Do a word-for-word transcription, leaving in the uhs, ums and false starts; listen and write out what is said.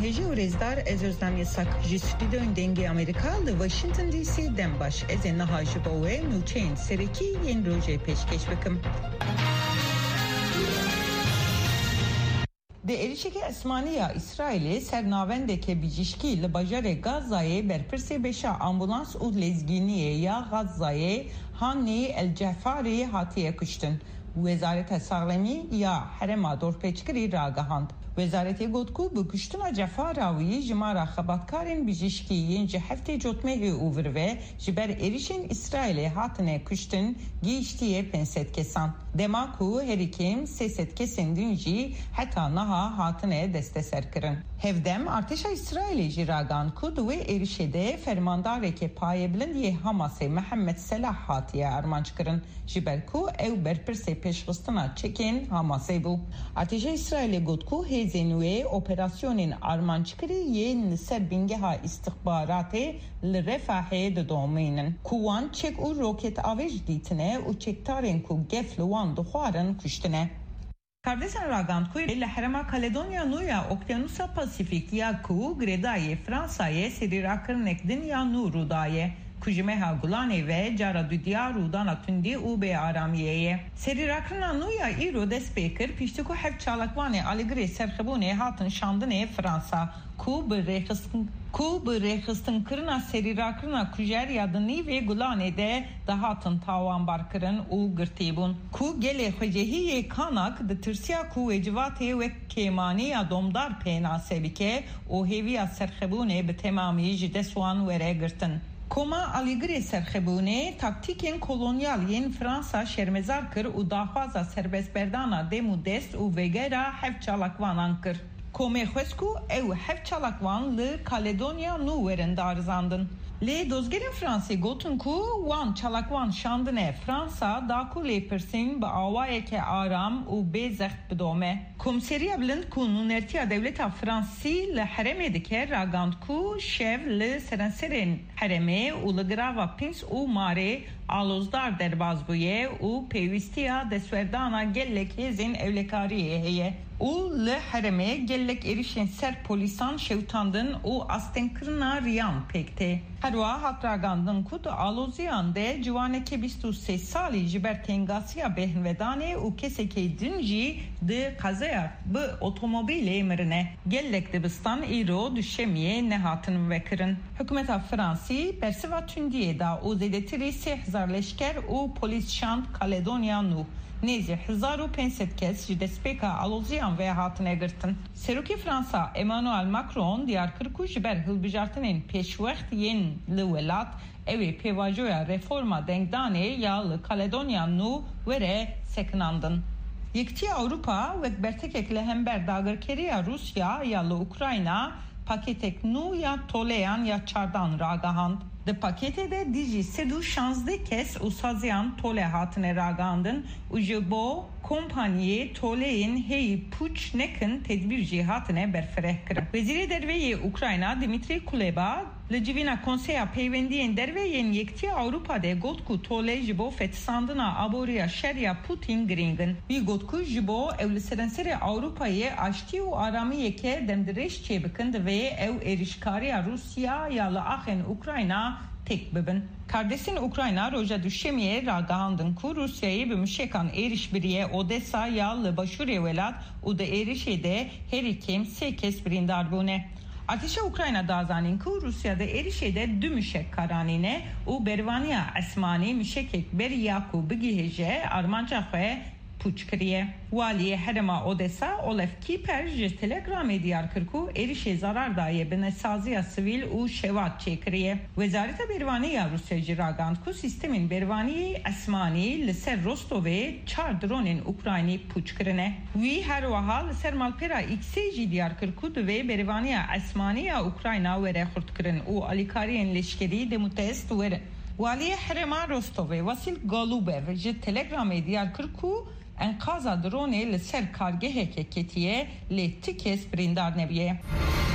هجی و رزدار از ازدانی ساک جستیدون دنگی امریکا ل واشنطن دی سی دم باش از نهاج باوه نوچین سرکی ین روزه پیشکش بکم. د ایرشکی اسمانیا اسرائیل سرناونده که بیجشکی لباجر غزای برپرسی بشا امبولانس و لزگینیه یا غزای هانی الجعفاری هاتیه کشتن. وزارت سالمی یا حرم دورپیچکری راگهاند. وزارتی گفت که به کشتن جعفراوی جمارا خبرکارین بیجشکی ین جهفته جوتمه اوورو جبر ایرشین اسرائیل هاتنه کشتن گیشتیه پنست کسان. دماکو هریکیم سیست کسین دینجی حتی نها هاتنه دسته سر کرن. هفدم ارتش اسرائیل جراگان که دوی ایرشیده فرمانداره که پای بلندی حماس محمد صلاح هاتیه ارمانچ کرن جبر که او برپرسی پیشخستنا چکین حماسه بو. ارتش اسرائیل گفت که هزینوی اپراسیونین ارمانچکری ین سربینگه ها استخبارات لرفاهه دومینن. کوان چک او روکت آویج دیتنه و چکتارین که گفل وان دخوارن کشتنه. کاردستان راگاند که لحرما کالدونیا نویا اقیانوسا پاسیفیک یا کو گردای فرانسای سری راکرنک دنیا نو رودایه. کجمه ها گلانه و جارا دو دیار رودانا تندی او به آرامیه. سری راکرنا نویا ایرو دست بیکر پیشتی که هفت چالکوانه آلیگری سرخبونه هاتن شاندنه فرانسا کو برخستن کو برخستن کرنا سری راکرنا کجر یادنی و گلانه ده دهاتن تاوان بارکرن او گرتیبون کو گله خجهی کاناک ده ترسیا کو اجواته و کیمانی یا دومدار پینا سبیکه او هیویا سرخبونه به تمامی جده سوان وره گرتن. کما آلیگری سرخبونه تاکتیکین kolonyalین فرانسا شرمزار کر و داخوازا سربست بردانا دمو دست و وگیرا هفت چالکوانان کر. کومه خوزکو او هفت چالکوان ل کالدونیا نو ورن دارزاندن. لی دوزگرین فرانسی گوتن کو وان چالکوان شاندنه فرانسا داکو لی پرسین با آوائه که آرام و به زخت بدومه. کمسریه بلند کو نونرتیا دولتا فرانسی لحرمه دکر راگاند کو شو لسرنسرین حرمه و لگراوا پینس و ماره آلوزدار درباز بویه و پیوستیا دسوردانا گلک هزین evlekariye heye. او لحرمه گلک ایرشین سر پولیسان شوتاندن و استنکرنا ریان پکته. هروا هات راگاندن کود آلوزیان ده جوانه که بیست و سه سالی جبر تنگاسیا بهنودانه و کسی که دنجی ده قضایا به otomobili مرنه. گلک دبستان ایرو düşemiye nehatın vekirın. Hükümeta Fransi persiva tündiye da o zedetiri se hezar leşker o polis şant Kaledonya nu. Nezi hezar u penset kes jidespeka aloziyan ve hatın egirtin. Seruki Fransa Emmanuel Macron diyar kırku jiber hılbijartının peşvext yen lüvelat evi pevajoya reforma dengdane yağlı Kaledonya nu vere sekinandın. Yekti Avrupa ve bertekek lehember dagırkeriya Rusya yalı Ukrayna paketek nu ya toleyan ya çardan ragahand. De pakete de dizi sedu şanslı kes usaziyan tole hatine ragandın ujubo kompaniye toleyin hey puç nekin tedbir cihatine berfereh kırın. Veziri derveyi Ukrayna Dimitri Kuleba Lejivina konseya peyvendiyen derveyen yekti Avrupa'da gotku tole jibo fetsandına aboriya şerya Putin gringen. Bir gotku jibo evliseranseri Avrupa'yı aşti u aramiye ke demdireş çebikind ve ev erişkariya Rusya yalı ahen Ukrayna tek bibin. Kardeşin Ukrayna roja düşemiye ragahandın ku Rusya'yı bir müşekan erişbiriye Odessa yalı başuriye velat u da erişede her ikim sekes birindar bune. Ateşe Ukrayna dazanin ku Rusya'da erişede dümüşek karanine u bervaniya esmani müşekek beri yaku bigiheje armanca ve puçkriye. Valiye Herema Odessa Olaf Kiper ji Telegram'e diyar kırku erişe zarar daye benesaziya sivil u şevat çekriye. Vezareta bervaniya Rusya jiragand ku sistemin bervaniye esmani liser Rostov'e çar dronin Ukrayni puçkrine. Vi her vaha liser malpera ikseji diyar kırku ve bervaniya esmaniya Ukrayna ve rehurtkrin u alikariyen leşkeri demutest vere. Valiye Herema Rostov'e Vasil Galubev ji Telegram'e diyar kırku انقاذ درون لسر کارگه کتیه لیتی کس بریندار نبیه.